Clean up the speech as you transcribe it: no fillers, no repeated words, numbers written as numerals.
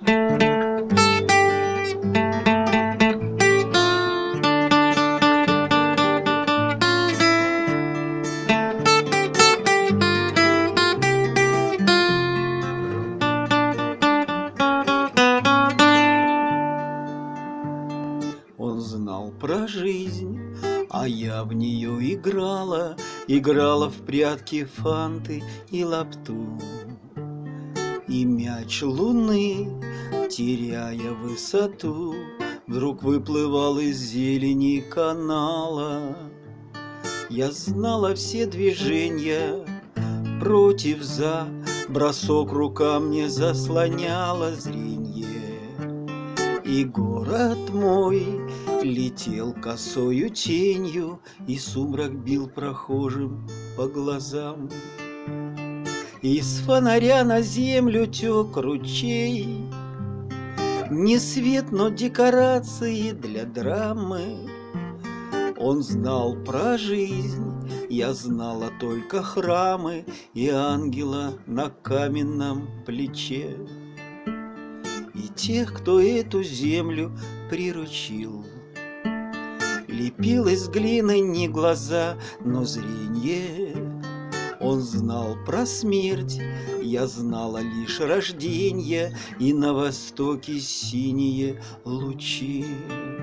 Он знал про жизнь, а я в нее играла, играла в прятки, фанты и лапту. И мяч луны, теряя высоту, вдруг выплывал из зелени канала. Я знала все движения, против, за, бросок рука мне заслоняла зренье. И город мой летел косою тенью, и сумрак бил прохожим по глазам. Из фонаря на землю тек ручей, не свет, но декорации для драмы. Он знал про жизнь, я знала только храмы и ангела на каменном плече. И тех, кто эту землю приручил. Лепил из глины не глаза, но зренье. Он знал про смерть, я знала лишь рожденье и на востоке синие лучи.